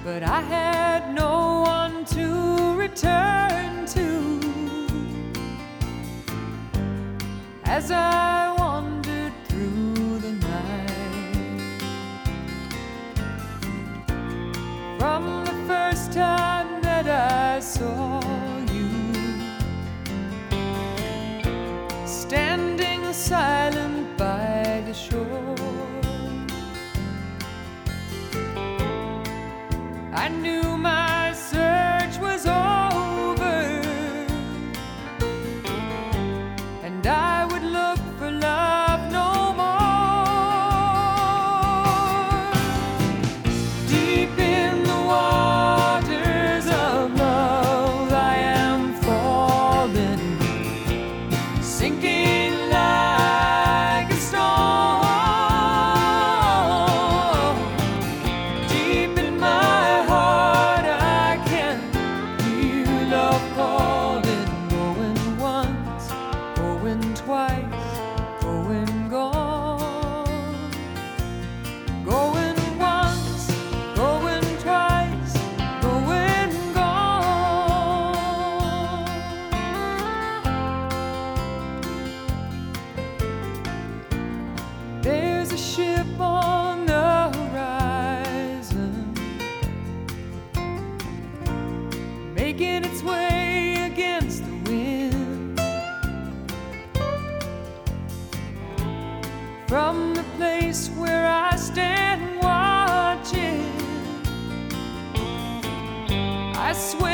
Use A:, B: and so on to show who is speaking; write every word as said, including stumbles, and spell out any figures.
A: but I had no one to return to as I wandered through the night. From the first time that I saw you, standing silent by the shore, I knew my search was over, and I would look for love no more. Deep in the waters of love I am falling, sinking like a stone. Deep in my heart I can hear love calling, going once, going twice, going gone. Going once, going twice, going gone. There's a ship on the horizon, making its way against the wind. From the place where I stand watching, I swear